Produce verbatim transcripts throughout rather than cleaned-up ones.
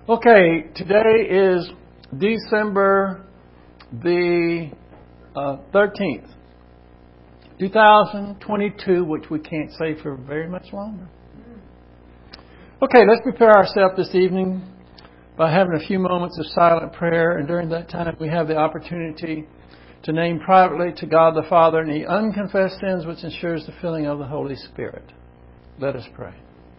Okay, today is December the uh, thirteenth, twenty twenty-two, which we can't say for very much longer. Okay, let's prepare ourselves this evening by having a few moments of silent prayer, and during that time we have the opportunity to name privately to God the Father any unconfessed sins, which ensures the filling of the Holy Spirit. Let us pray.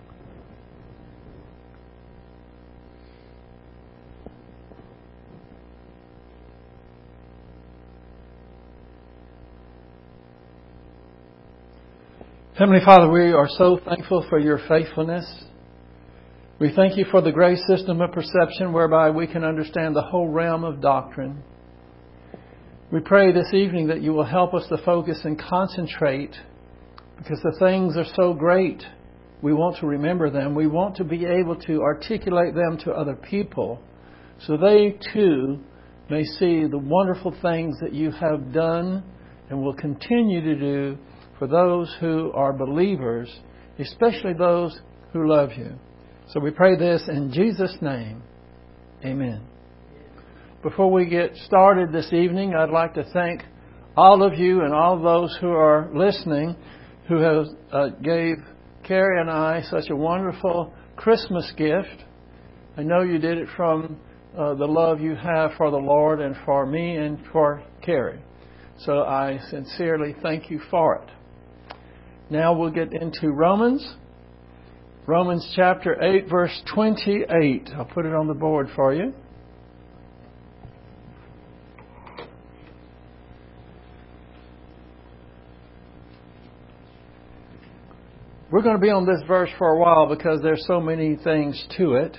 Heavenly Father, we are so thankful for your faithfulness. We thank you for the grace system of perception whereby we can understand the whole realm of doctrine. We pray this evening that you will help us to focus and concentrate, because the things are so great. We want to remember them. We want to be able to articulate them to other people so they too may see the wonderful things that you have done and will continue to do for those who are believers, especially those who love you. So we pray this in Jesus' name. Amen. Before we get started this evening, I'd like to thank all of you and all of those who are listening who have uh, gave Carrie and I such a wonderful Christmas gift. I know you did it from uh, the love you have for the Lord and for me and for Carrie. So I sincerely thank you for it. Now we'll get into Romans. Romans chapter eight, verse twenty-eight. I'll put it on the board for you. We're going to be on this verse for a while because there's so many things to it.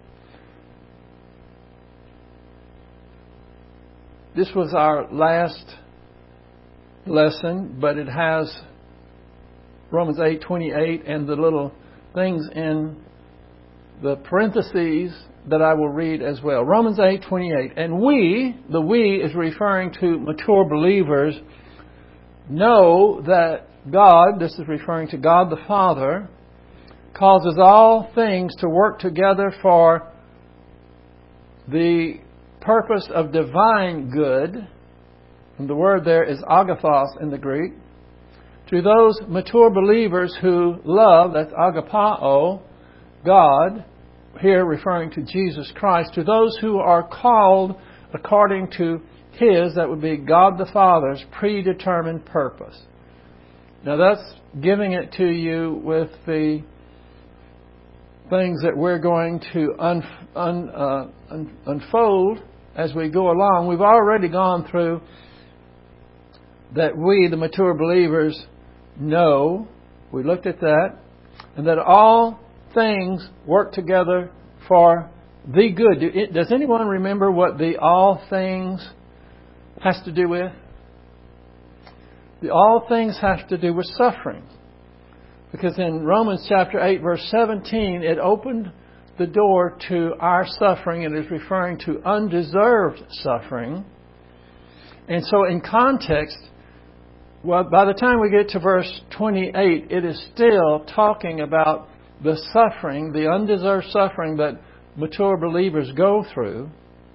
This was our last lesson, but it has Romans eight twenty-eight and the little things in the parentheses that I will read as well. Romans eight twenty-eight. And we, the we is referring to mature believers, know that God, this is referring to God the Father, causes all things to work together for the purpose of divine good. And the word there is agathos in the Greek. To those mature believers who love, that's agapao, God, here referring to Jesus Christ, to those who are called according to His, that would be God the Father's, predetermined purpose. Now that's giving it to you with the things that we're going to un, un, uh, un, unfold as we go along. We've already gone through that we, the mature believers, know, we looked at that, and that all things work together for the good. Do, it, does anyone remember what the all things has to do with? The all things have to do with suffering. Because in Romans chapter eight, verse seventeen, it opened the door to our suffering, and is referring to undeserved suffering. And so in context, well, by the time we get to verse twenty-eight, it is still talking about the suffering, the undeserved suffering that mature believers go through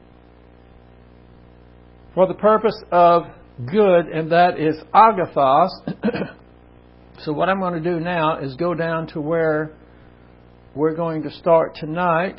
for the purpose of good, and that is agathos. So what I'm going to do now is go down to where we're going to start tonight.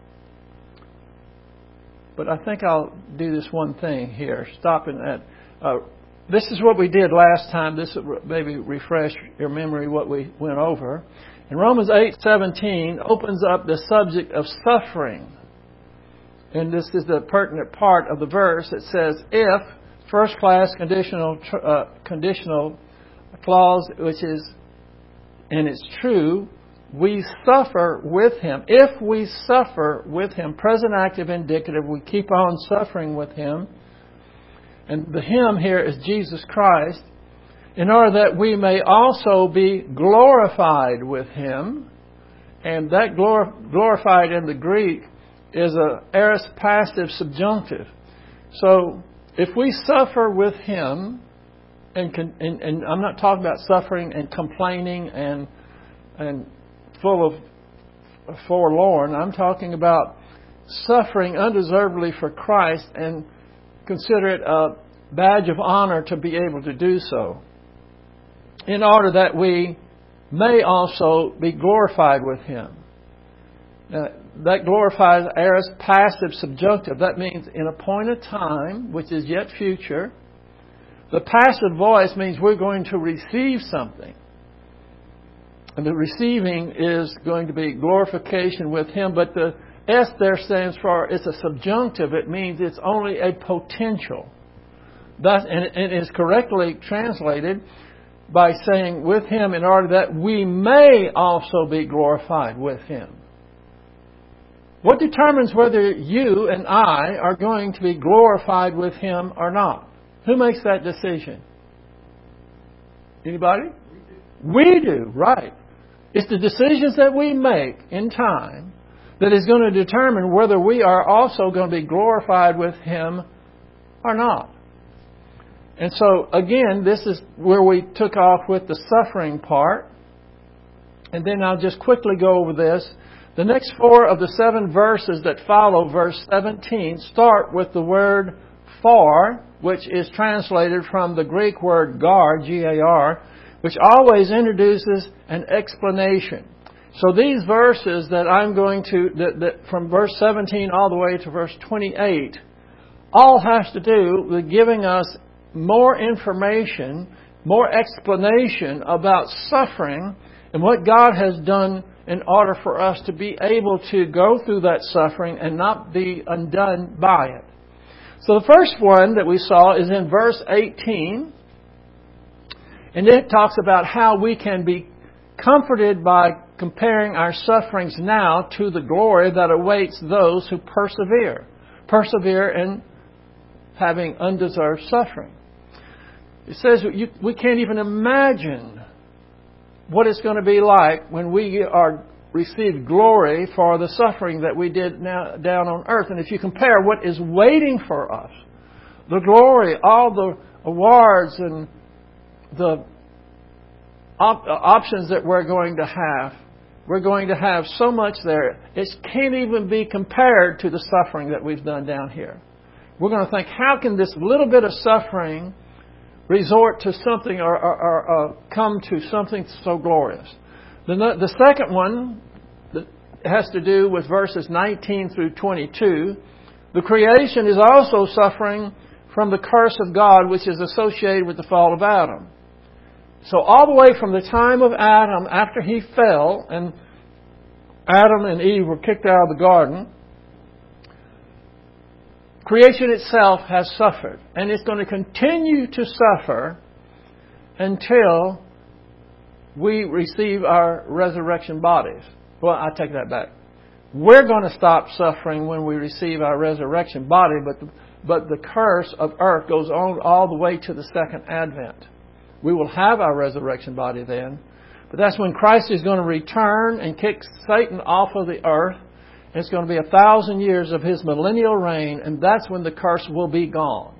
But I think I'll do this one thing here, stopping at... Uh, This is what we did last time. This will maybe refresh your memory what we went over. And Romans eight seventeen opens up the subject of suffering. And this is the pertinent part of the verse. It says, if, first class conditional uh, conditional clause, which is, and it's true, we suffer with Him. If we suffer with Him, present active indicative, we keep on suffering with Him. And the Him here is Jesus Christ, in order that we may also be glorified with Him. And that glor- glorified in the Greek is a aorist passive subjunctive. So if we suffer with Him, and, con- and, and I'm not talking about suffering and complaining and and full of forlorn. I'm talking about suffering undeservedly for Christ and consider it a badge of honor to be able to do so, in order that we may also be glorified with Him. Now, that glorifies aorist passive subjunctive. That means in a point of time, which is yet future. The passive voice means we're going to receive something. And the receiving is going to be glorification with Him. But the S there stands for, it's a subjunctive. It means it's only a potential. Thus, and it is correctly translated by saying with Him in order that we may also be glorified with Him. What determines whether you and I are going to be glorified with Him or not? Who makes that decision? Anybody? We do, right. It's the decisions that we make in time that is going to determine whether we are also going to be glorified with Him or not. And so, again, this is where we took off with the suffering part. And then I'll just quickly go over this. The next four of the seven verses that follow, verse seventeen, start with the word for, which is translated from the Greek word gar, G A R, which always introduces an explanation. So these verses that I'm going to, that, that from verse seventeen all the way to verse twenty-eight, all has to do with giving us more information, more explanation about suffering and what God has done in order for us to be able to go through that suffering and not be undone by it. So the first one that we saw is in verse eighteen. And it talks about how we can be comforted by comparing our sufferings now to the glory that awaits those who persevere. Persevere in having undeserved suffering. It says you, we can't even imagine what it's going to be like when we are received glory for the suffering that we did now down on earth. And if you compare what is waiting for us, the glory, all the awards and the op- options that we're going to have, we're going to have so much there. It can't even be compared to the suffering that we've done down here. We're going to think, how can this little bit of suffering resort to something or, or, or uh, come to something so glorious? The, the second one that has to do with verses nineteen through twenty-two. The creation is also suffering from the curse of God, which is associated with the fall of Adam. So all the way from the time of Adam, after he fell, and Adam and Eve were kicked out of the garden, creation itself has suffered. And it's going to continue to suffer until we receive our resurrection bodies. Well, I take that back. We're going to stop suffering when we receive our resurrection body, but the, but the curse of earth goes on all the way to the second advent. We will have our resurrection body then. But that's when Christ is going to return and kick Satan off of the earth. And it's going to be a thousand years of His millennial reign, and that's when the curse will be gone.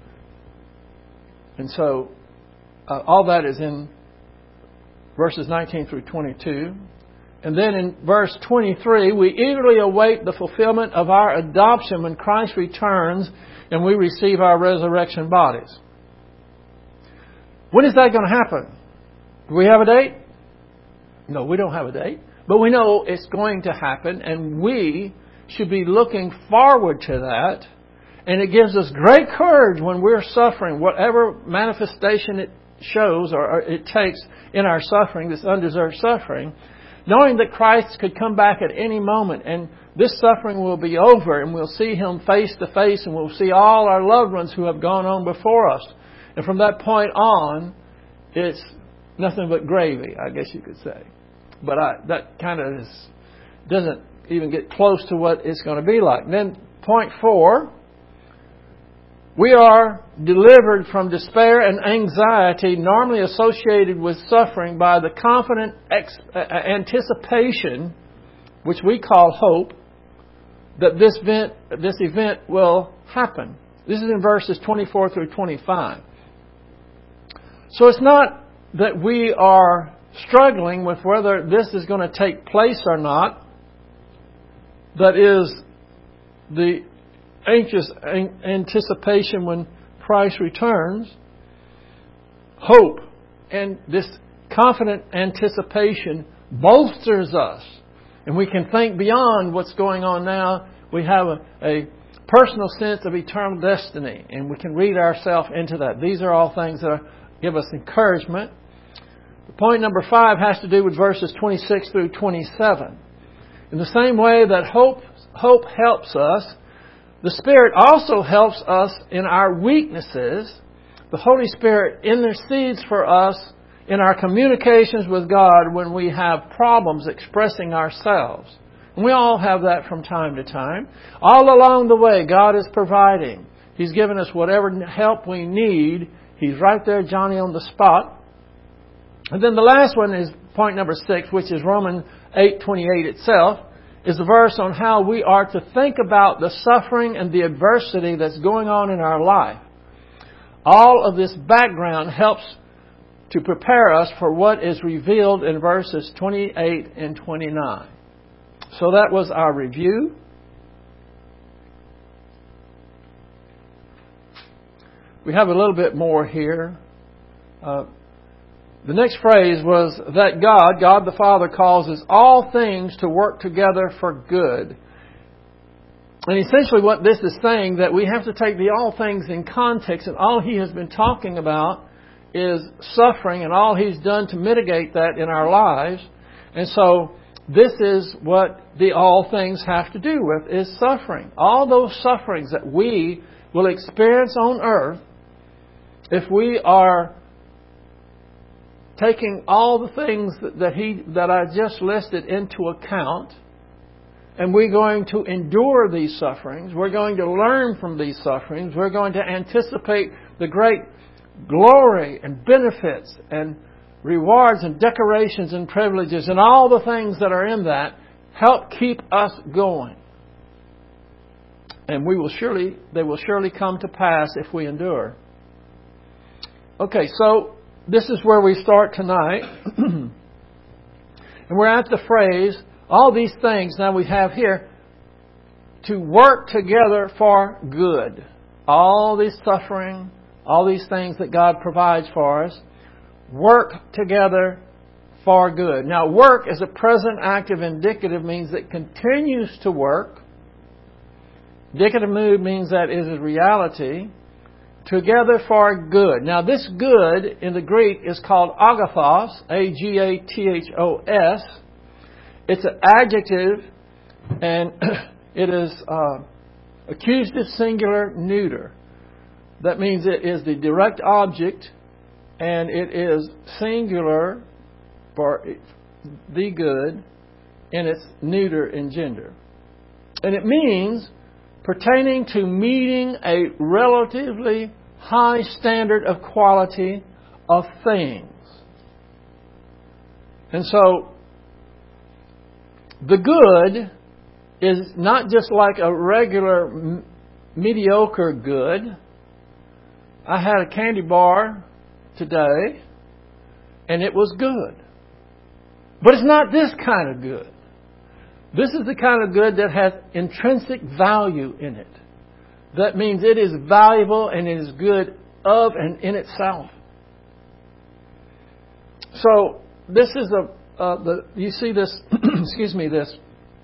And so, uh, all that is in verses nineteen through twenty-two. And then in verse twenty-three, we eagerly await the fulfillment of our adoption when Christ returns and we receive our resurrection bodies. When is that going to happen? Do we have a date? No, we don't have a date. But we know it's going to happen, and we should be looking forward to that. And it gives us great courage when we're suffering, whatever manifestation it shows or it takes in our suffering, this undeserved suffering, knowing that Christ could come back at any moment and this suffering will be over and we'll see Him face to face and we'll see all our loved ones who have gone on before us. And from that point on, it's nothing but gravy, I guess you could say. But I, that kind of is, doesn't even get close to what it's going to be like. And then point four, we are delivered from despair and anxiety normally associated with suffering by the confident ex- uh, anticipation, which we call hope, that this event, this event will happen. This is in verses twenty-four through twenty-five. So it's not that we are struggling with whether this is going to take place or not that is the anxious anticipation when Christ returns, hope and this confident anticipation bolsters us. And we can think beyond what's going on now. We have a, a personal sense of eternal destiny, and we can read ourselves into that. These are all things that give us encouragement. Point number five has to do with verses twenty-six through twenty-seven. In the same way that hope, hope helps us, the Spirit also helps us in our weaknesses. The Holy Spirit intercedes for us in our communications with God when we have problems expressing ourselves. And we all have that from time to time. All along the way, God is providing. He's given us whatever help we need. He's right there, Johnny on the spot. And then the last one is point number six, which is Romans eight twenty-eight itself, is the verse on how we are to think about the suffering and the adversity that's going on in our life. All of this background helps to prepare us for what is revealed in verses twenty-eight and twenty-nine. So that was our review. We have a little bit more here. Uh, the next phrase was that God, God the Father, causes all things to work together for good. And essentially what this is saying, that we have to take the all things in context, and all He has been talking about is suffering and all He's done to mitigate that in our lives. And so this is what the all things have to do with, is suffering. All those sufferings that we will experience on earth, if we are taking all the things that, that he that I just listed into account, and we're going to endure these sufferings, we're going to learn from these sufferings, we're going to anticipate the great glory and benefits and rewards and decorations and privileges and all the things that are in that, help keep us going. And we will surely, they will surely come to pass if we endure. Okay, so this is where we start tonight. And we're at the phrase, all these things now we have here, to work together for good. All this suffering, all these things that God provides for us, work together for good. Now, work as a present active indicative means it continues to work. Indicative mood means that it is reality. Together for good. Now, this good in the Greek is called agathos, A G A T H O S. It's an adjective, and it is uh, accusative singular neuter. That means it is the direct object, and it is singular for the good, and it's neuter in gender. And it means pertaining to meeting a relatively high standard of quality of things. And so, the good is not just like a regular m- mediocre good. I had a candy bar today, and it was good. But it's not this kind of good. This is the kind of good that has intrinsic value in it. That means it is valuable and it is good of and in itself. So this is a uh, the you see this excuse me this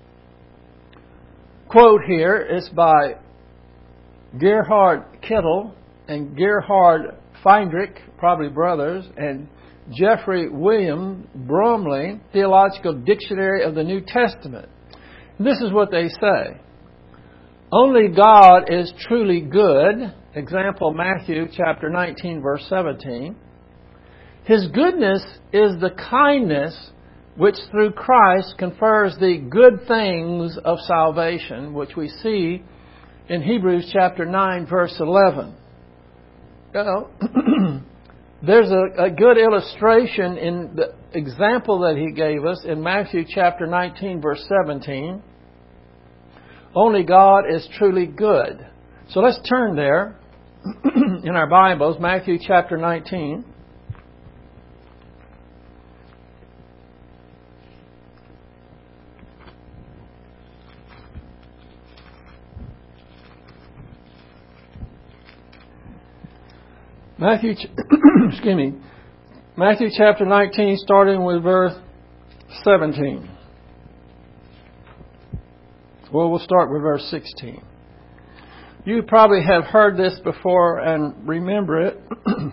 quote here. It's by Gerhard Kittel and Gerhard Feindrich, probably brothers, and Jeffrey William Bromley, Theological Dictionary of the New Testament. This is what they say. Only God is truly good. Example, Matthew chapter nineteen, verse seventeen. His goodness is the kindness which through Christ confers the good things of salvation, which we see in Hebrews chapter nine, verse eleven. You know, there's a, a good illustration in the example that he gave us in Matthew chapter nineteen, verse seventeen. Only God is truly good. So let's turn there in our Bibles, Matthew chapter nineteen. Matthew, excuse me, Matthew chapter nineteen, starting with verse seventeen. Well, we'll start with verse sixteen. You probably have heard this before and remember it. It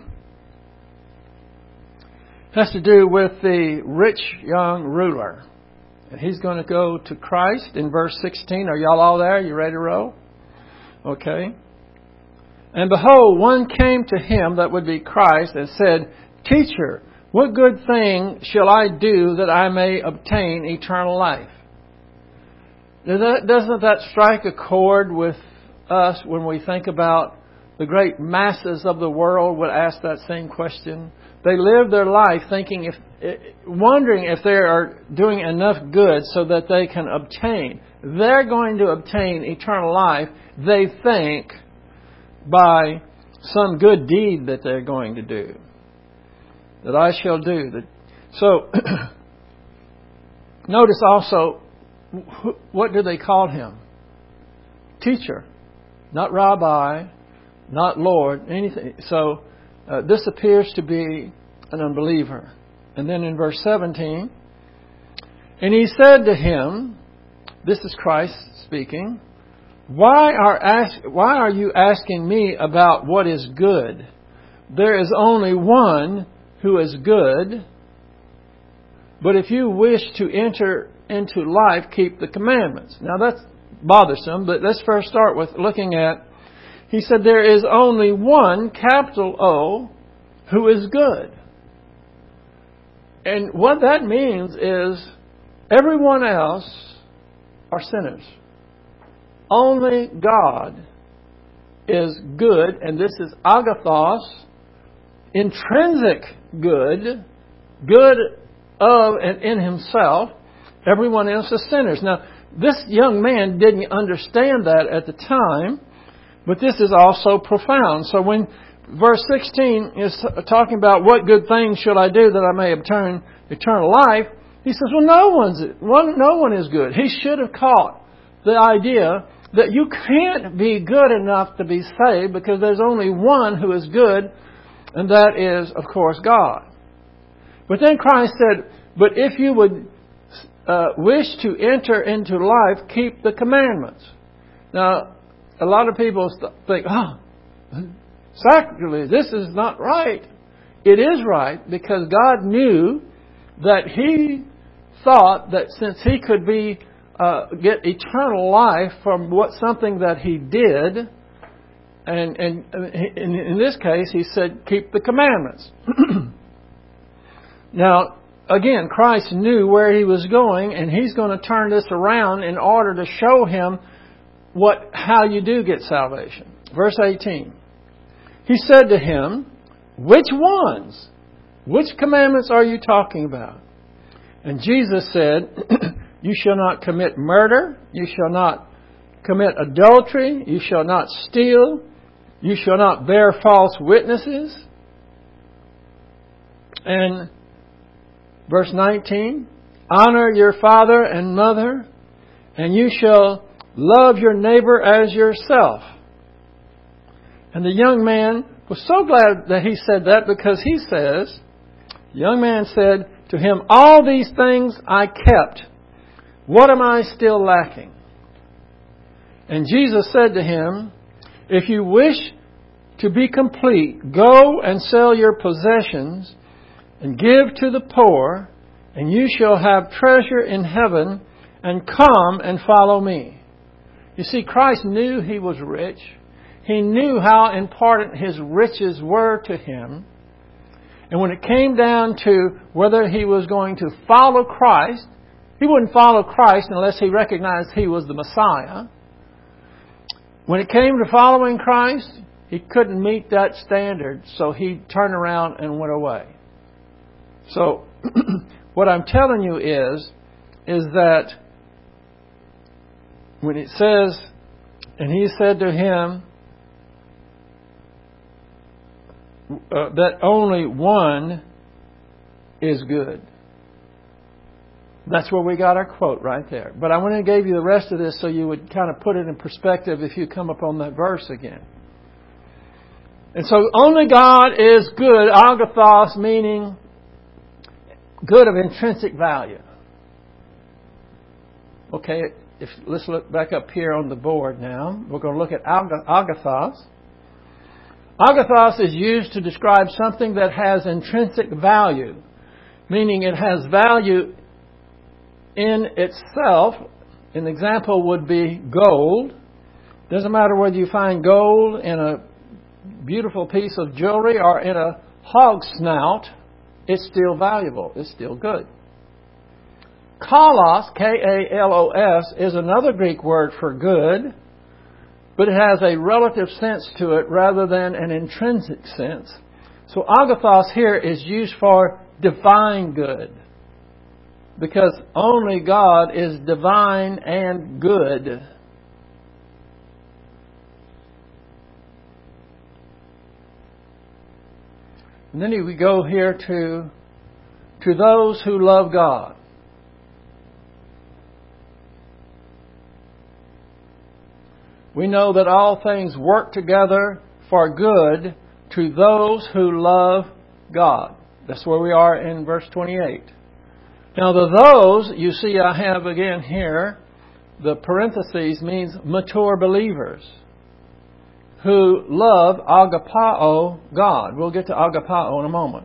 has to do with the rich young ruler. And he's going to go to Christ in verse sixteen. Are y'all all there? You ready to roll? Okay. And behold, one came to him, that would be Christ, and said, Teacher, what good thing shall I do that I may obtain eternal life? Doesn't that strike a chord with us when we think about the great masses of the world would ask that same question? They live their life thinking, if, wondering if they are doing enough good so that they can obtain. They're going to obtain eternal life, they think, by some good deed that they're going to do. That I shall do. So, notice also, what do they call him? Teacher. Not rabbi, not Lord, anything. So, uh, this appears to be an unbeliever. And then in verse seventeen, and he said to him, this is Christ speaking, Why are ask, why are you asking me about what is good? There is only one who is good. But if you wish to enter into life, keep the commandments. Now that's bothersome, but let's first start with looking at, he said there is only one, capital O, who is good. And what that means is everyone else are sinners. Only God is good, and this is agathos, intrinsic good, good of and in himself. Everyone else is sinners. Now, this young man didn't understand that at the time, but this is also profound. So when verse sixteen is talking about what good things should I do that I may obtain eternal life, he says, well, no one's no one is good. He should have caught the idea that you can't be good enough to be saved because there's only one who is good, and that is, of course, God. But then Christ said, but if you would uh, wish to enter into life, keep the commandments. Now, a lot of people think, oh, sacrilege, this is not right. It is right because God knew that He thought that since He could be Uh, get eternal life from what something that he did, and, and in, in this case he said keep the commandments. Now again, Christ knew where he was going, and he's going to turn this around in order to show him what how you do get salvation. Verse eighteen. He said to him, which ones? Which commandments are you talking about? And Jesus said, you shall not commit murder. You shall not commit adultery. You shall not steal. You shall not bear false witnesses. And verse nineteen, honor your father and mother, and you shall love your neighbor as yourself. And the young man was so glad that he said that, because he says, the young man said to him, all these things I kept. What am I still lacking? And Jesus said to him, if you wish to be complete, go and sell your possessions and give to the poor, and you shall have treasure in heaven, and come and follow me. You see, Christ knew he was rich. He knew how important his riches were to him. And when it came down to whether he was going to follow Christ, he wouldn't follow Christ unless he recognized he was the Messiah. When it came to following Christ, he couldn't meet that standard, so he turned around and went away. So, what I'm telling you is, is that when it says, and he said to him, uh, that only one is good. That's where we got our quote right there. But I went and gave you the rest of this so you would kind of put it in perspective if you come upon that verse again. And so only God is good, agathos, meaning good of intrinsic value. Okay, if, let's look back up here on the board now. We're going to look at agathos. Agathos is used to describe something that has intrinsic value, meaning it has value in itself. An example would be gold. Doesn't matter whether you find gold in a beautiful piece of jewelry or in a hog snout, it's still valuable. It's still good. Kalos, K A L O S, is another Greek word for good, but it has a relative sense to it rather than an intrinsic sense. So agathos here is used for divine good, because only God is divine and good. And then we go here to, to those who love God. We know that all things work together for good to those who love God. That's where we are in verse twenty-eight. Now the those, you see I have again here, the parentheses means mature believers who love agapao God. We'll get to agapao in a moment.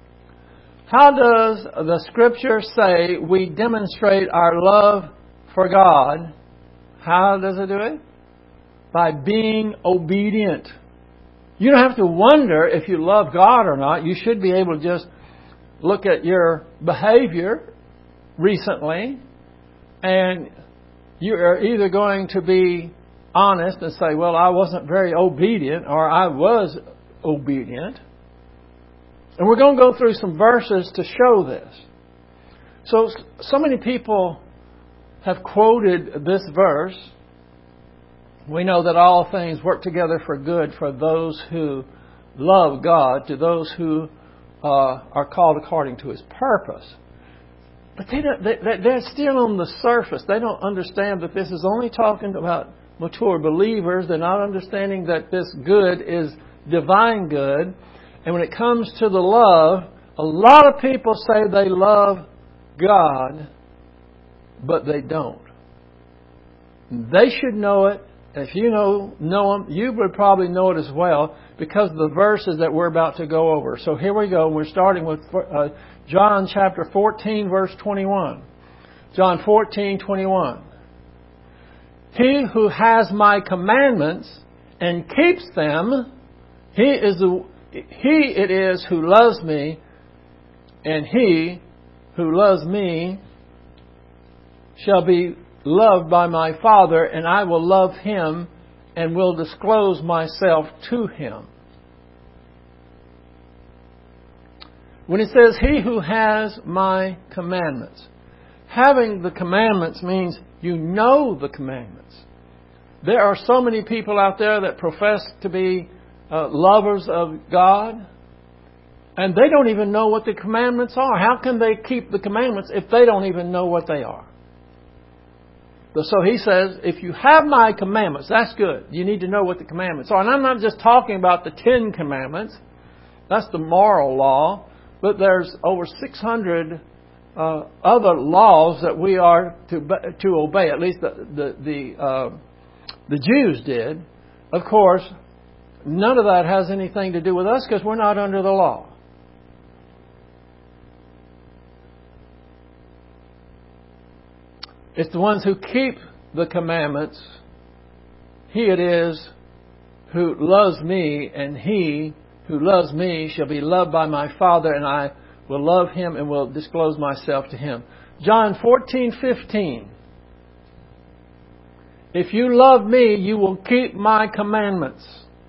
How does the Scripture say we demonstrate our love for God? How does it do it? By being obedient. You don't have to wonder if you love God or not. You should be able to just look at your behavior recently, and you are either going to be honest and say, well, I wasn't very obedient, or I was obedient. And we're going to go through some verses to show this. So, so many people have quoted this verse. We know that all things work together for good for those who love God, to those who uh, are called according to His purpose. But they don't, they, they're still on the surface. They don't understand that this is only talking about mature believers. They're not understanding that this good is divine good. And when it comes to the love, a lot of people say they love God, but they don't. They should know it. If you know know Him, you would probably know it as well, because of the verses that we're about to go over. So here we go. We're starting with uh, John chapter fourteen, verse twenty-one. John fourteen, twenty-one. He who has my commandments and keeps them, he is the he it is who loves me, and he who loves me shall be loved by my Father, and I will love him and will disclose myself to him. When it says, he who has my commandments, having the commandments means you know the commandments. There are so many people out there that profess to be uh, lovers of God, and they don't even know what the commandments are. How can they keep the commandments if they don't even know what they are? So he says, if you have my commandments, that's good. You need to know what the commandments are. And I'm not just talking about the Ten Commandments. That's the moral law. But there's over six hundred uh, other laws that we are to to obey. At least the the the, uh, the Jews did. Of course, none of that has anything to do with us because we're not under the law. It's the ones who keep the commandments. He it is who loves me, and he who loves me shall be loved by my Father, and I will love him and will disclose myself to him. John fourteen fifteen. If you love me, you will keep my commandments.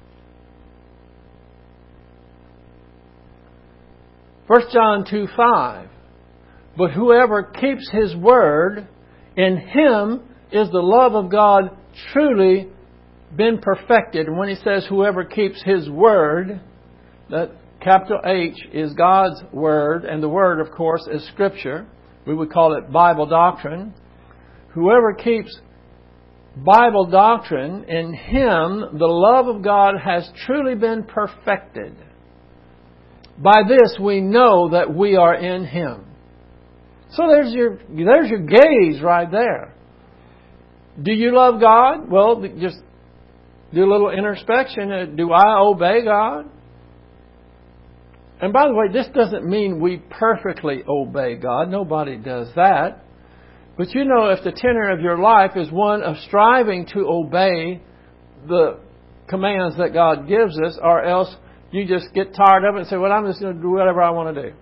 First John two five. But whoever keeps his word, in him is the love of God truly been perfected. And when he says whoever keeps his word, that capital H is God's word, and the word, of course, is Scripture. We would call it Bible doctrine. Whoever keeps Bible doctrine, in Him the love of God has truly been perfected. By this we know that we are in Him. So there's your there's your gaze right there. Do you love God? Well, just do a little introspection. Do I obey God? And by the way, this doesn't mean we perfectly obey God. Nobody does that. But you know, if the tenor of your life is one of striving to obey the commands that God gives us, or else you just get tired of it and say, well, I'm just going to do whatever I want to do.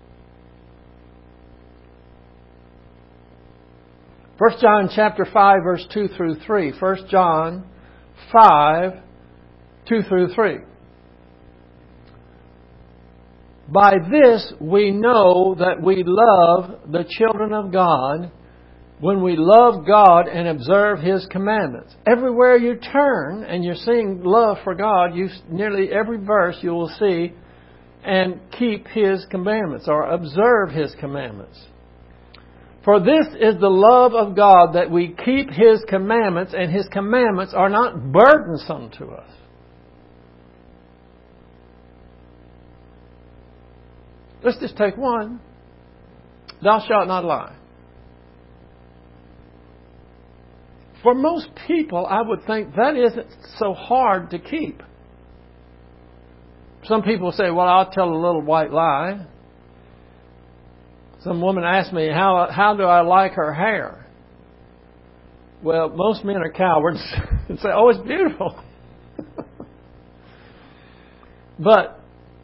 First John chapter five, verse two through three. First John five, two through three. By this we know that we love the children of God, when we love God and observe His commandments. Everywhere you turn and you're seeing love for God, you nearly every verse you will see, and keep His commandments or observe His commandments. For this is the love of God, that we keep His commandments, and His commandments are not burdensome to us. Let's just take one. Thou shalt not lie. For most people, I would think that isn't so hard to keep. Some people say, well, I'll tell a little white lie. Some woman asked me, how how do I like her hair? Well, most men are cowards and say, oh, it's beautiful. But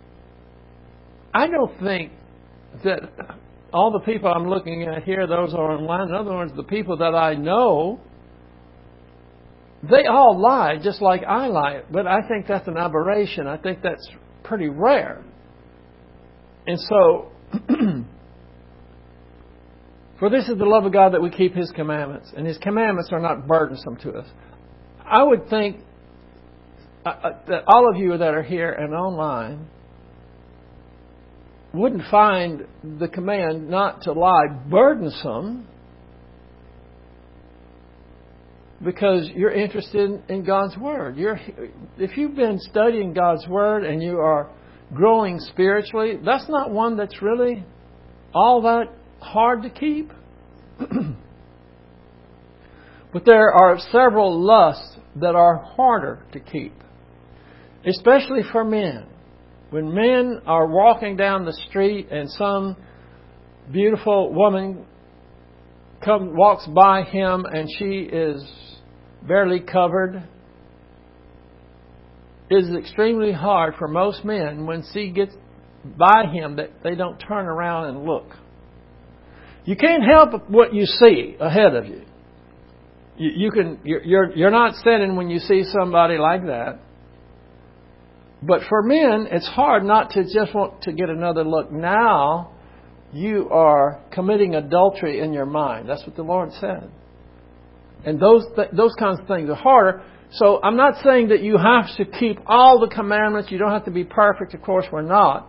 I don't think that all the people I'm looking at here, those are online, in other words, the people that I know, they all lie just like I lie. But I think that's an aberration. I think that's pretty rare. And so, for this is the love of God, that we keep His commandments. And His commandments are not burdensome to us. I would think that all of you that are here and online wouldn't find the command not to lie burdensome, because you're interested in God's Word. You're, if you've been studying God's Word and you are growing spiritually, that's not one that's really all that hard to keep. But there are several lusts that are harder to keep, especially for men. When men are walking down the street and some beautiful woman come, walks by him and she is barely covered, it is extremely hard for most men when she gets by him that they don't turn around and look. You can't help what you see ahead of you. You, you can, you're, you're not sinning when you see somebody like that. But for men, it's hard not to just want to get another look. Now, you are committing adultery in your mind. That's what the Lord said. And those th- those kinds of things are harder. So I'm not saying that you have to keep all the commandments. You don't have to be perfect. Of course, we're not.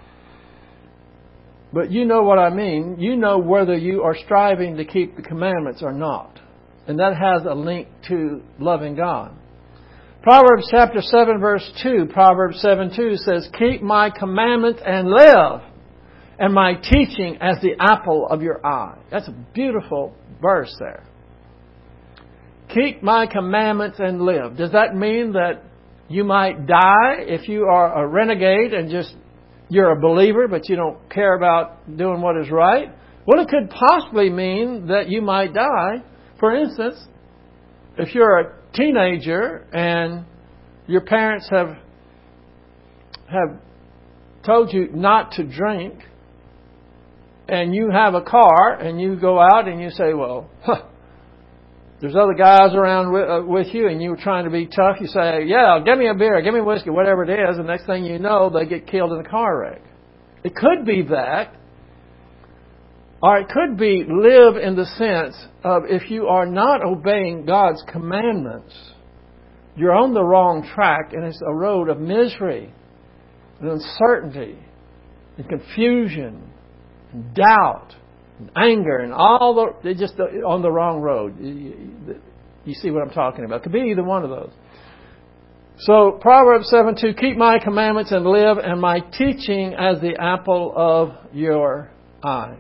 But you know what I mean. You know whether you are striving to keep the commandments or not. And that has a link to loving God. Proverbs chapter seven verse two, Proverbs seven two says, keep my commandments and live, and my teaching as the apple of your eye. That's a beautiful verse there. Keep my commandments and live. Does that mean that you might die if you are a renegade and just you're a believer but you don't care about doing what is right? Well, it could possibly mean that you might die. For instance, if you're a teenager and your parents have have told you not to drink, and you have a car and you go out and you say, well, huh, there's other guys around with, uh, with you, and you're trying to be tough. You say, yeah, give me a beer, give me whiskey, whatever it is. And the next thing you know, they get killed in a car wreck. It could be that. Or it could be live in the sense of if you are not obeying God's commandments, you're on the wrong track, and it's a road of misery and uncertainty and confusion and doubt and anger and all the, they're just on the wrong road. You see what I'm talking about. It could be either one of those. So Proverbs seven two, keep my commandments and live, and my teaching as the apple of your eye.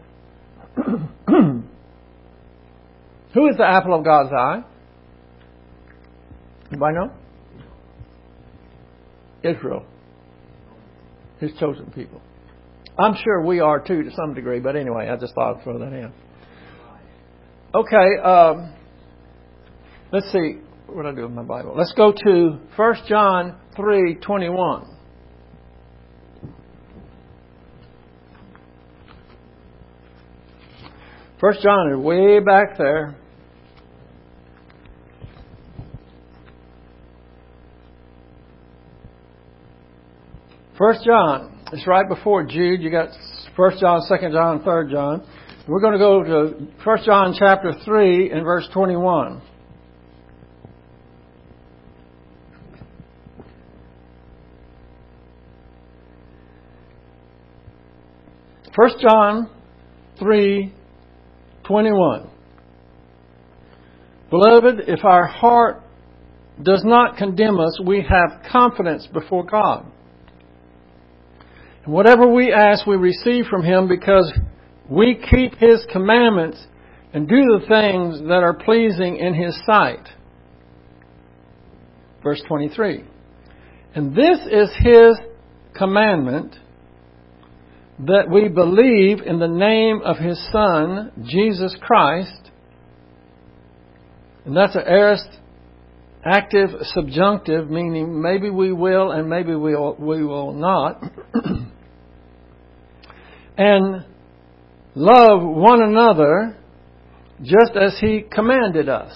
Who is the apple of God's eye? Anybody know? Israel. His chosen people. I'm sure we are too to some degree, but anyway, I just thought I'd throw that in. Okay, um, let's see. What do I do with my Bible? Let's go to First John three twenty-one. First John is way back there. First John, it's right before Jude. You got First John, Second John, Third John. We're going to go to First John chapter three and verse twenty-one. First John three twenty-one. Beloved, if our heart does not condemn us, we have confidence before God. And whatever we ask, we receive from Him because we keep His commandments and do the things that are pleasing in His sight. Verse twenty-three. And this is His commandment, that we believe in the name of His Son, Jesus Christ. And that's an aorist active subjunctive, meaning maybe we will and maybe we will, we will not. And love one another just as He commanded us.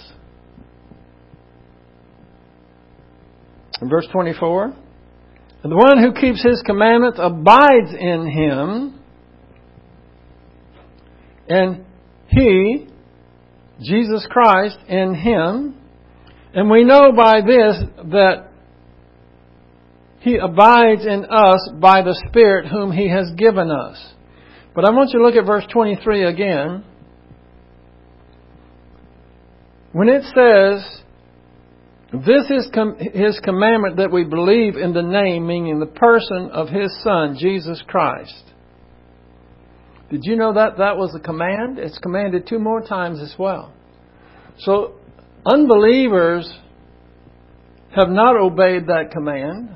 In verse twenty-four. And the one who keeps His commandments abides in Him, and He, Jesus Christ, in Him. And we know by this that He abides in us by the Spirit whom He has given us. But I want you to look at verse twenty-three again. When it says, this is com- His commandment that we believe in the name, meaning the person of His Son, Jesus Christ. Did you know that that was a command? It's commanded two more times as well. So, unbelievers have not obeyed that command.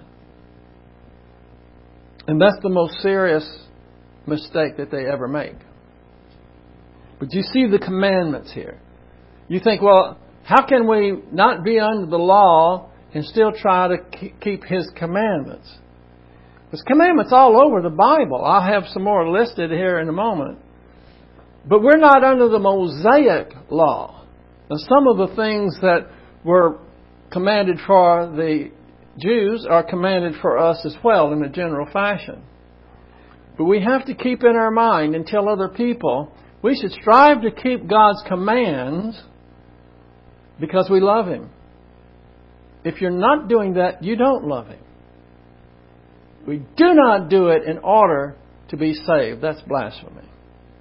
And that's the most serious mistake that they ever make. But you see the commandments here. You think, well, how can we not be under the law and still try to keep His commandments? There's commandments all over the Bible. I'll have some more listed here in a moment. But we're not under the Mosaic law. Now, some of the things that were commanded for the Jews are commanded for us as well in a general fashion. But we have to keep in our mind and tell other people we should strive to keep God's commands because we love Him. If you're not doing that, you don't love Him. We do not do it in order to be saved. That's blasphemy.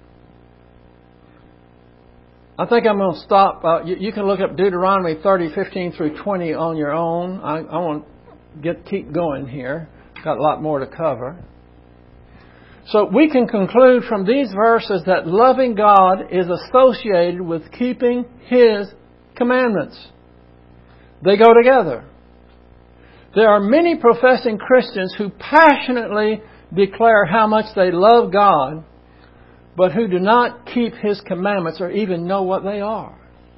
I think I'm going to stop. Uh, you, you can look up Deuteronomy thirty, fifteen through twenty on your own. I, I want to get keep going here. Got a lot more to cover. So we can conclude from these verses that loving God is associated with keeping His commandments. They go together. There are many professing Christians who passionately declare how much they love God, but who do not keep His commandments or even know what they are.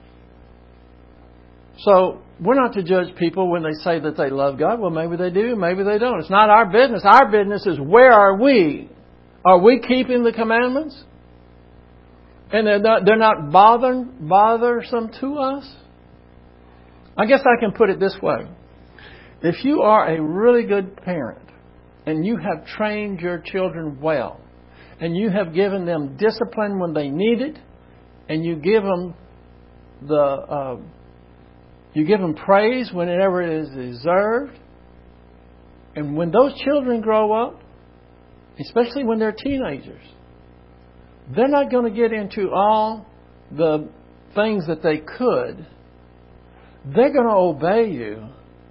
So we're not to judge people when they say that they love God. Well, maybe they do, maybe they don't. It's not our business. Our business is, where are we? Are we keeping the commandments? And they're not, they're not bother, bothersome to us? I guess I can put it this way. If you are a really good parent and you have trained your children well and you have given them discipline when they need it and you give them the uh, you give them praise whenever it is deserved, and when those children grow up, especially when they're teenagers, they're not going to get into all the things that they could. they're going to obey you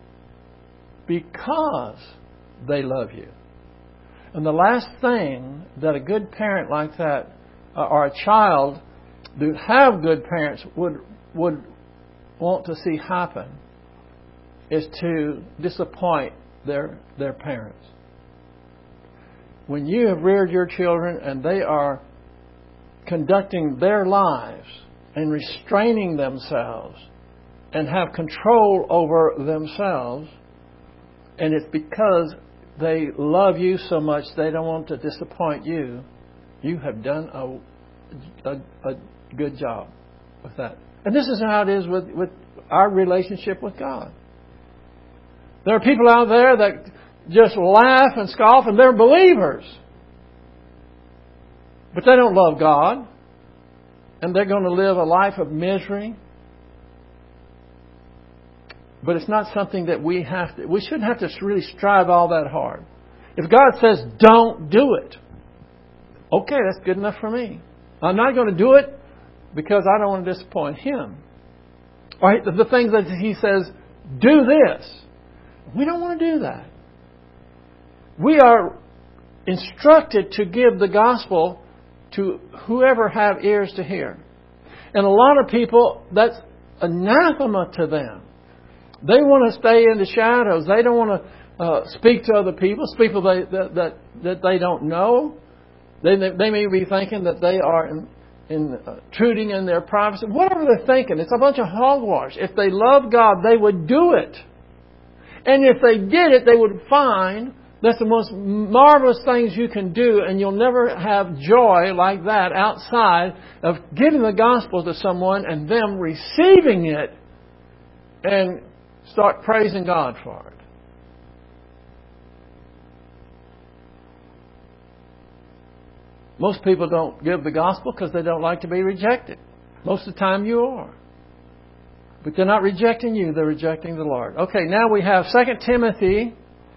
because they love you. And the last thing that a good parent like that, uh, or a child that have good parents would would want to see happen, is to disappoint their their parents. When you have reared your children and they are conducting their lives and restraining themselves and have control over themselves, and it's because they love you so much they don't want to disappoint you, you have done a, a, a good job with that. And this is how it is with, with our relationship with God. There are people out there that just laugh and scoff, and they're believers. But they don't love God. And they're going to live a life of misery. But it's not something that we have to, we shouldn't have to really strive all that hard. If God says, don't do it, okay, that's good enough for me. I'm not going to do it because I don't want to disappoint Him. Or the things that He says, do this. We don't want to do that. We are instructed to give the gospel to whoever have ears to hear. And a lot of people, that's anathema to them. They want to stay in the shadows. They don't want to uh, speak to other people, people they, that, that that they don't know. They they may be thinking that they are in, in, uh, intruding in their privacy. Whatever they're thinking, it's a bunch of hogwash. If they love God, they would do it. And if they did it, they would find that's the most marvelous things you can do, and you'll never have joy like that outside of giving the gospel to someone and them receiving it and start praising God for it. Most people don't give the gospel because they don't like to be rejected. Most of the time you are. But they're not rejecting you, they're rejecting the Lord. Okay, now we have Second Timothy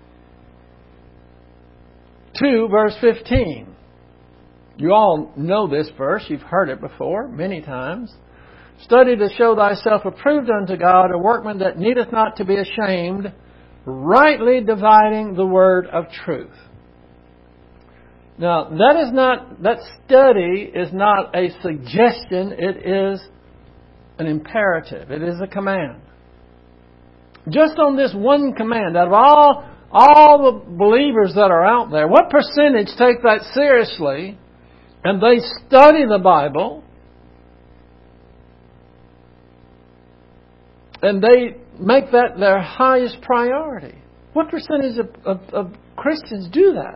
two, verse fifteen. You all know this verse. You've heard it before many times. Study to show thyself approved unto God, a workman that needeth not to be ashamed, rightly dividing the word of truth. Now, that is not, that study is not a suggestion. It is an imperative. It is a command. Just on this one command, out of all all the believers that are out there, what percentage take that seriously and they study the Bible and they make that their highest priority? What percentage of, of, of Christians do that?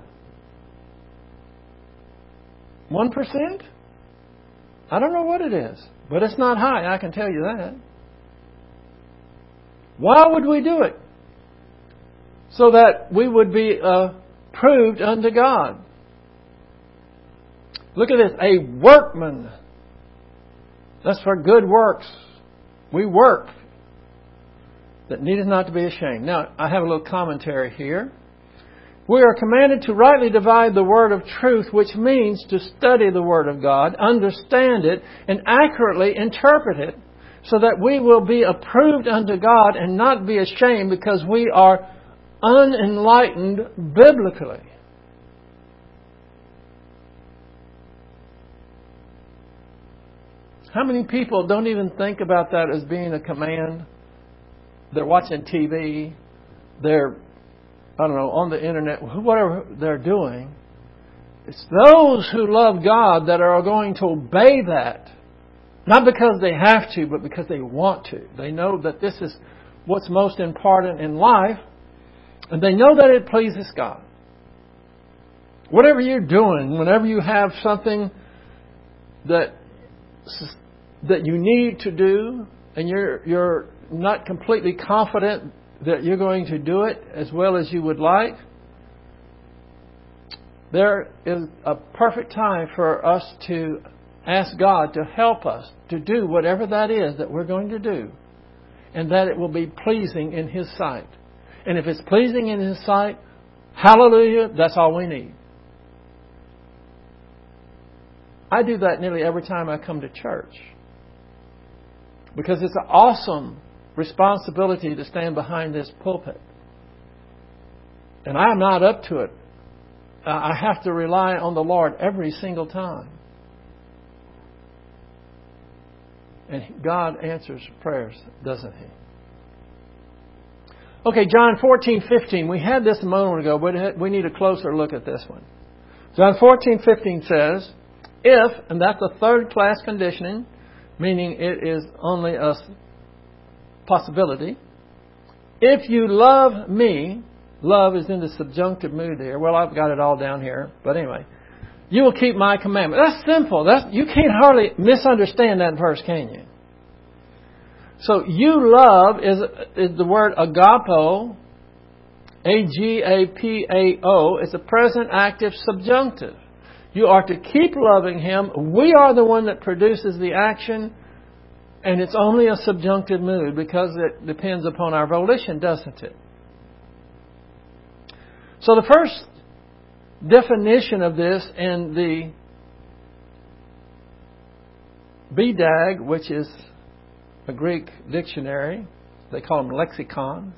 One percent? I don't know what it is, but it's not high, I can tell you that. Why would we do it? So that we would be uh, proved unto God. Look at this, a workman. That's for good works. We work that needeth not to be ashamed. Now, I have a little commentary here. We are commanded to rightly divide the word of truth, which means to study the word of God, understand it, and accurately interpret it, so that we will be approved unto God and not be ashamed because we are unenlightened biblically. How many people don't even think about that as being a command? They're watching T V, they're, I don't know, on the internet, whatever they're doing. It's those who love God that are going to obey that. Not because they have to, but because they want to. They know that this is what's most important in life. And they know that it pleases God. Whatever you're doing, whenever you have something that that you need to do, and you're you're not completely confident that you're going to do it as well as you would like, there is a perfect time for us to ask God to help us to do whatever that is that we're going to do, and that it will be pleasing in His sight. And if it's pleasing in His sight, hallelujah, that's all we need. I do that nearly every time I come to church. Because it's an awesome responsibility to stand behind this pulpit. And I'm not up to it. I have to rely on the Lord every single time. And God answers prayers, doesn't He? Okay, John fourteen fifteen. We had this a moment ago, but we need a closer look at this one. John fourteen fifteen says, if, and that's a third class conditioning, meaning it is only a possibility. If you love me, love is in the subjunctive mood here. Well, I've got it all down here. But anyway, you will keep my commandment. That's simple. That's, you can't hardly misunderstand that verse, can you? So you love is, is the word agapo, A G A P A O. It's a present active subjunctive. You are to keep loving Him. We are the one that produces the action. And it's only a subjunctive mood because it depends upon our volition, doesn't it? So the first definition of this in the B D A G, which is a Greek dictionary, they call them lexicons,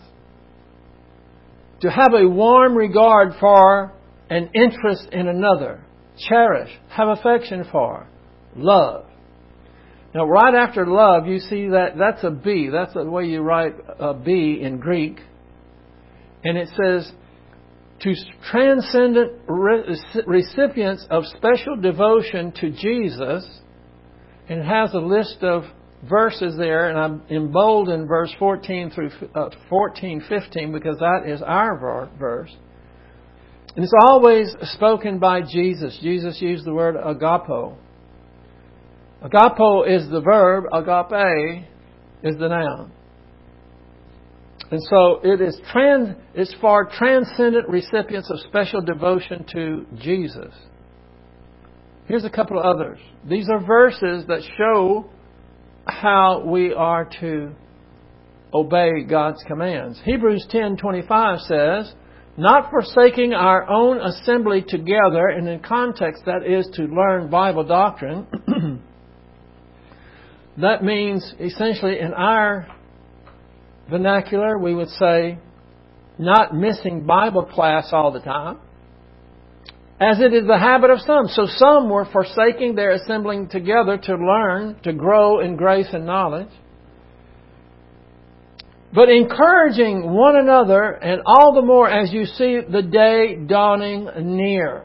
to have a warm regard for and interest in another, cherish, have affection for, love. Now, right after love, you see that that's a B. That's the way you write a B in Greek. And it says, to transcendent recipients of special devotion to Jesus. And it has a list of verses there, and I'm emboldened verse fourteen through uh, fourteen, fifteen, because that is our verse. And it's always spoken by Jesus. Jesus used the word agapo. Agapo is the verb, agape is the noun. And so it is trans, it's for transcendent recipients of special devotion to Jesus. Here's a couple of others. These are verses that show how we are to obey God's commands. Hebrews ten twenty-five says, not forsaking our own assembly together, and in context that is to learn Bible doctrine. That means essentially in our vernacular we would say not missing Bible class all the time, as it is the habit of some. So some were forsaking their assembling together to learn, to grow in grace and knowledge. But encouraging one another, and all the more as you see the day dawning near.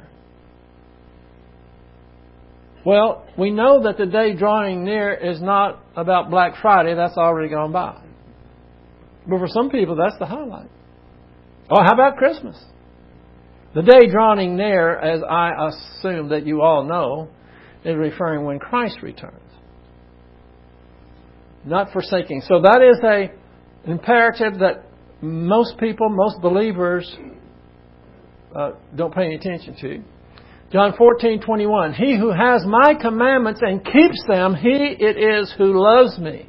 Well, we know that the day drawing near is not about Black Friday. That's already gone by. But for some people, that's the highlight. Oh, how about Christmas? The day drawing near, as I assume that you all know, is referring when Christ returns. Not forsaking. So that is a imperative that most people, most believers uh, don't pay any attention to. John fourteen twenty-one. He who has my commandments and keeps them, he it is who loves me.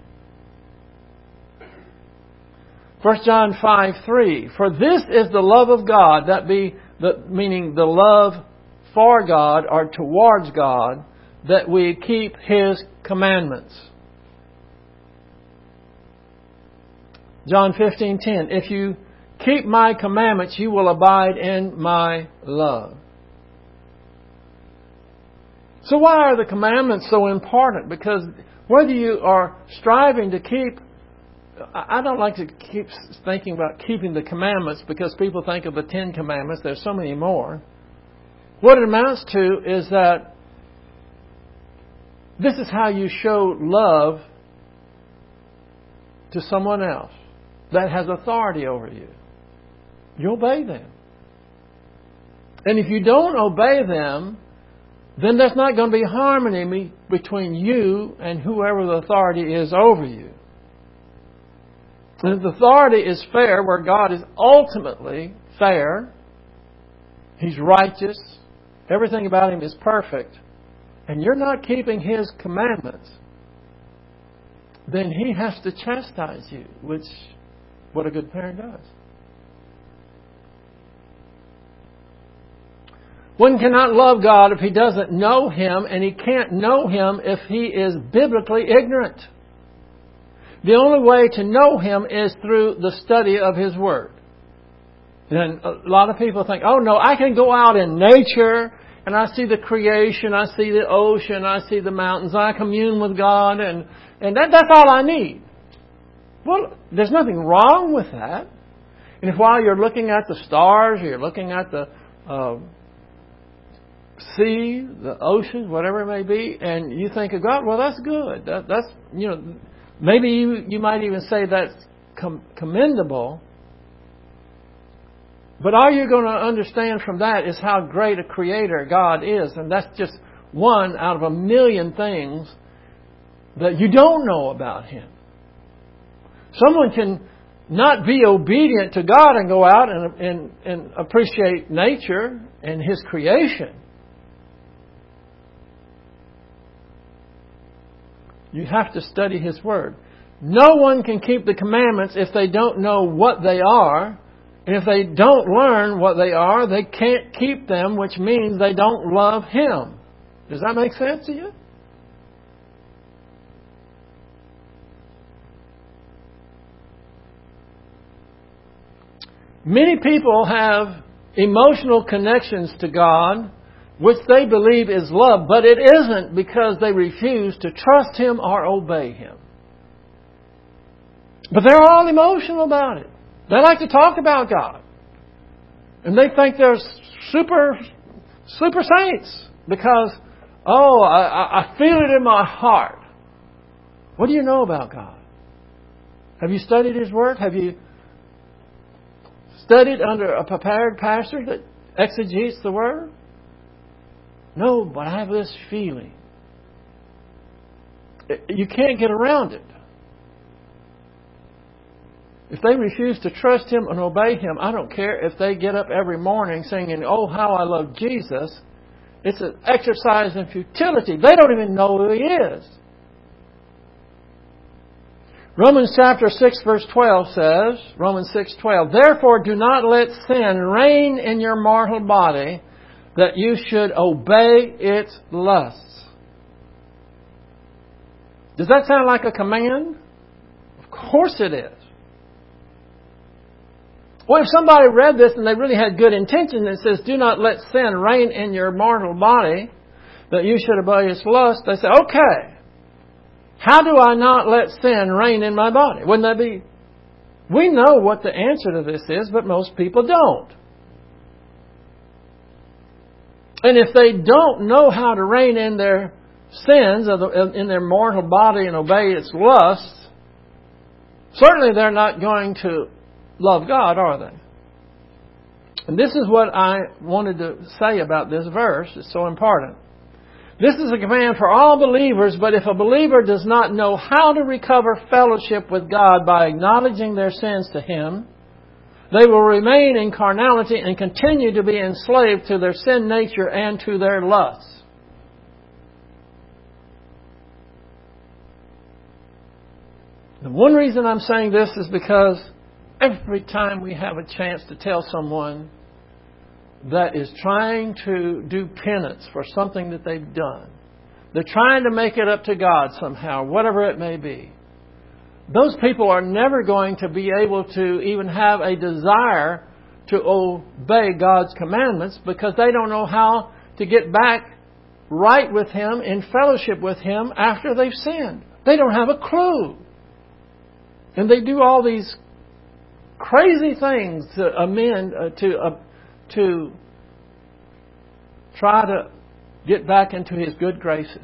First John five three. For this is the love of God, that be the meaning the love for God or towards God, that we keep His commandments. John fifteen ten. If you keep my commandments, you will abide in my love. So why are the commandments so important? Because whether you are striving to keep, I don't like to keep thinking about keeping the commandments because people think of the Ten Commandments. There's so many more. What it amounts to is that this is how you show love to someone else that has authority over you. You obey them. And if you don't obey them, then there's not going to be harmony between you and whoever the authority is over you. And if the authority is fair, where God is ultimately fair, He's righteous, everything about Him is perfect, and you're not keeping His commandments, then He has to chastise you, which what a good parent does. One cannot love God if he doesn't know Him, and he can't know Him if he is biblically ignorant. the only way to know Him is through the study of His Word. And a lot of people think, oh no, I can go out in nature and I see the creation, I see the ocean, I see the mountains, I commune with God, and, and that, that's all I need. Well, there's nothing wrong with that. And if while you're looking at the stars, or you're looking at the uh, sea, the oceans, whatever it may be, and you think of God, well, that's good. That, that's, you know, maybe you, you might even say that's com- commendable. But all you're going to understand from that is how great a creator God is. And that's just one out of a million things that you don't know about Him. Someone can not be obedient to God and go out and, and, and appreciate nature and His creation. You have to study His Word. No one can keep the commandments if they don't know what they are. And if they don't learn what they are, they can't keep them, which means they don't love Him. Does that make sense to you? Many people have emotional connections to God, which they believe is love, but it isn't because they refuse to trust Him or obey Him. But they're all emotional about it. They like to talk about God. And they think they're super, super saints because, oh, I, I feel it in my heart. What do you know about God? Have you studied His Word? Have you studied under a prepared pastor that exegetes the Word? No, but I have this feeling. You can't get around it. If they refuse to trust Him and obey Him, I don't care if they get up every morning singing, oh, how I love Jesus. It's an exercise in futility. They don't even know who He is. Romans chapter six verse twelve says, Romans six twelve, therefore do not let sin reign in your mortal body, that you should obey its lusts. Does that sound like a command? Of course it is. Well, if somebody read this and they really had good intention and it says, do not let sin reign in your mortal body, that you should obey its lust, they say, okay, how do I not let sin reign in my body? Wouldn't that be? We know what the answer to this is, but most people don't. And if they don't know how to reign in their sins, in their mortal body and obey its lusts, certainly they're not going to love God, are they? And this is what I wanted to say about this verse. It's so important. This is a command for all believers, but if a believer does not know how to recover fellowship with God by acknowledging their sins to Him, they will remain in carnality and continue to be enslaved to their sin nature and to their lusts. The one reason I'm saying this is because every time we have a chance to tell someone that is trying to do penance for something that they've done, they're trying to make it up to God somehow, whatever it may be, those people are never going to be able to even have a desire to obey God's commandments because they don't know how to get back right with Him, in fellowship with Him after they've sinned. They don't have a clue. And they do all these crazy things to amend, uh, to uh, to try to get back into His good graces.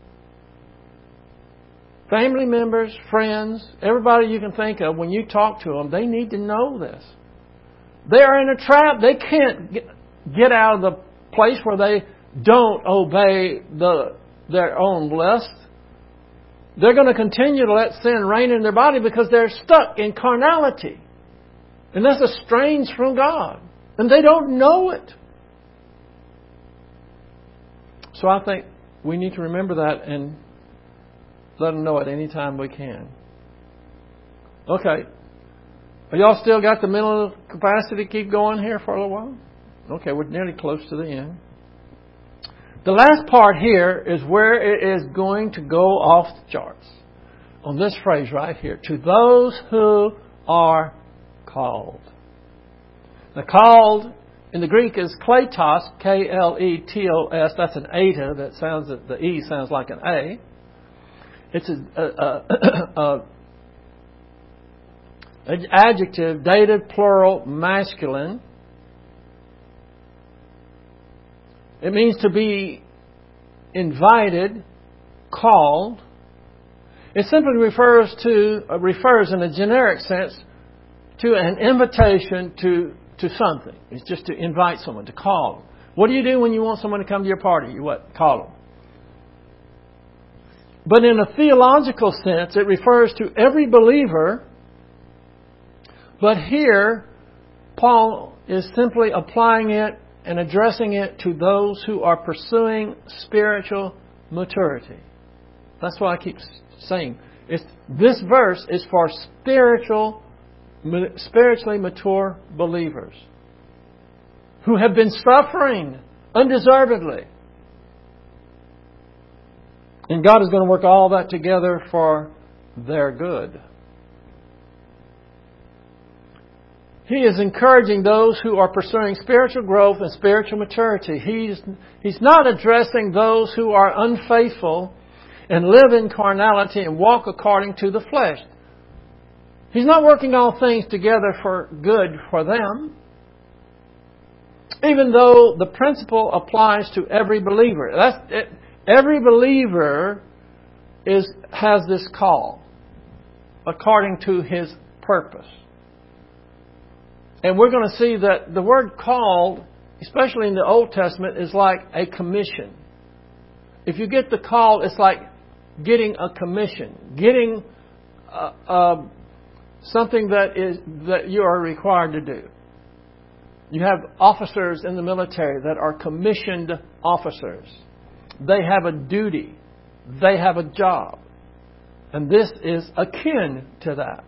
Family members, friends, everybody you can think of, when you talk to them, they need to know this. They are in a trap. They can't get, get out of the place where they don't obey the their own lust. They're going to continue to let sin reign in their body because they're stuck in carnality. And that's estranged from God. And they don't know it. So I think we need to remember that and let them know it any time we can. Okay. Are y'all still got the mental capacity to keep going here for a little while? Okay, we're nearly close to the end. The last part here is where it is going to go off the charts. on this phrase right here. To those who are called. The called in the Greek is kletos, K L E T O S. That's an eta. That sounds, the E sounds like an A. It's a, a, a, a an adjective, dative, plural, masculine. It means to be invited, called. It simply refers to uh, refers in a generic sense to an invitation to to something. It's just to invite someone, to call them. What do you do when you want someone to come to your party? You what? Call them. But in a theological sense, it refers to every believer. But here, Paul is simply applying it and addressing it to those who are pursuing spiritual maturity. That's why I keep saying it's, this verse is for spiritual, spiritually mature believers who have been suffering undeservedly. And God is going to work all that together for their good. He is encouraging those who are pursuing spiritual growth and spiritual maturity. He's, he's not addressing those who are unfaithful and live in carnality and walk according to the flesh. He's not working all things together for good for them. Even though the principle applies to every believer. That's it, every believer is has this call according to his purpose. And we're going to see that the word called, especially in the Old Testament, is like a commission. If you get the call, it's like getting a commission, getting uh, uh, something that is that you are required to do. You have officers in the military that are commissioned officers. They have a duty. They have a job. And this is akin to that.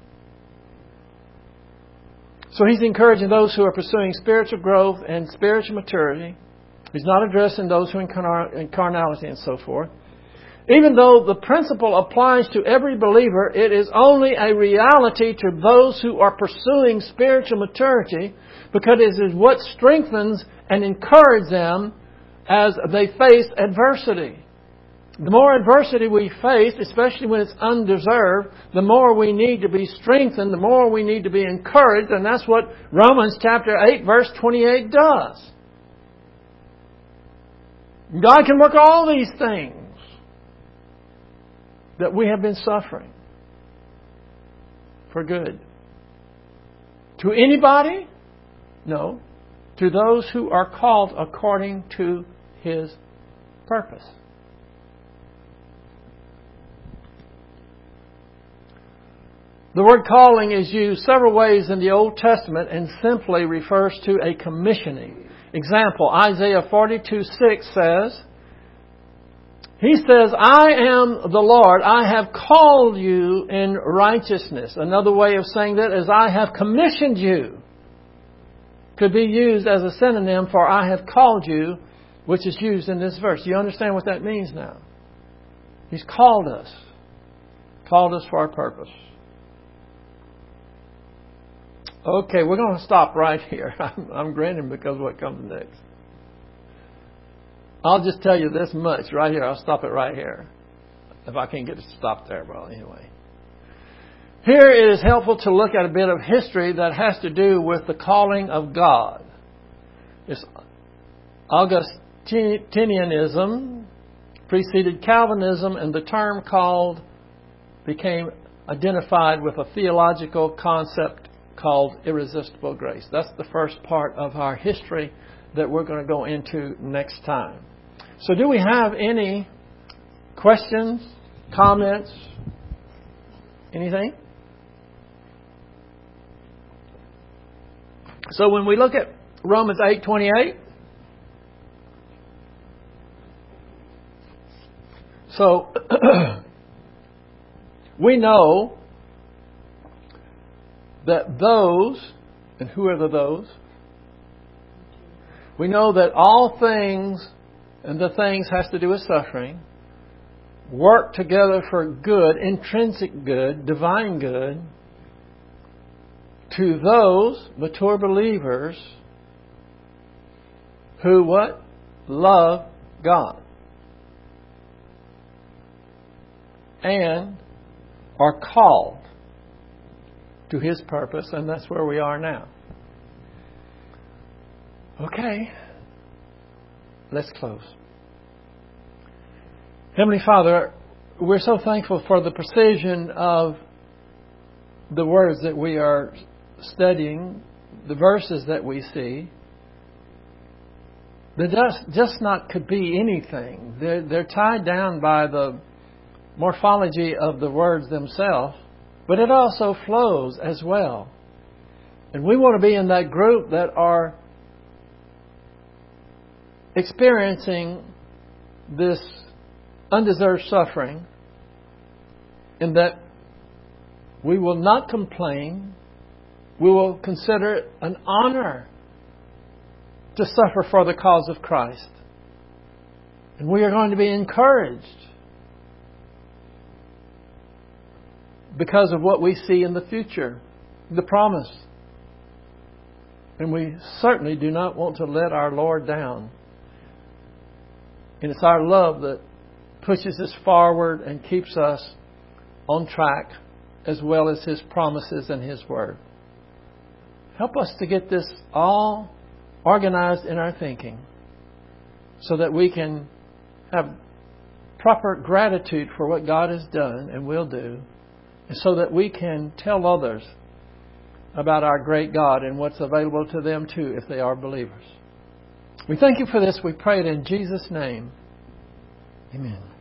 So he's encouraging those who are pursuing spiritual growth and spiritual maturity. He's not addressing those who are in carnality and so forth. Even though the principle applies to every believer, it is only a reality to those who are pursuing spiritual maturity because it is what strengthens and encourages them as they face adversity. The more adversity we face, especially when it's undeserved, the more we need to be strengthened, the more we need to be encouraged, and that's what Romans chapter eight, verse twenty-eight does. God can work all these things that we have been suffering for good. To anybody? No. To those who are called according to His purpose. The word calling is used several ways in the Old Testament and simply refers to a commissioning. Example, Isaiah forty-two six says, He says, I am the Lord, I have called you in righteousness. Another way of saying that is, I have commissioned you. Could be used as a synonym for I have called you, which is used in this verse. You understand what that means now? He's called us. Called us for our purpose. Okay, we're going to stop right here. I'm, I'm grinning because of what comes next. I'll just tell you this much right here. I'll stop it right here. If I can't get it to stop there, well, anyway. Here it is helpful to look at a bit of history that has to do with the calling of God. It's Augustinianism preceded Calvinism, and the term called became identified with a theological concept called irresistible grace. That's the first part of our history that we're going to go into next time. So do we have any questions, comments, anything? So when we look at Romans eight twenty-eight, so we know that those, and who are the those? We know that all things, and the things has to do with suffering, work together for good, intrinsic good, divine good, to those mature believers who what? Love God. And are called to His purpose, and that's where we are now. Okay. Let's close. Heavenly Father, we're so thankful for the precision of the words that we are studying, the verses that we see. They're just, just not could be anything. They're, they're tied down by the morphology of the words themselves, but it also flows as well. And we want to be in that group that are experiencing this undeserved suffering, and that we will not complain. We will consider it an honor to suffer for the cause of Christ. And we are going to be encouraged because of what we see in the future, the promise. And we certainly do not want to let our Lord down. And it's our love that pushes us forward and keeps us on track, as well as His promises and His Word. Help us to get this all organized in our thinking so that we can have proper gratitude for what God has done and will do, and so that we can tell others about our great God and what's available to them too if they are believers. We thank You for this. We pray it in Jesus' name. Amen.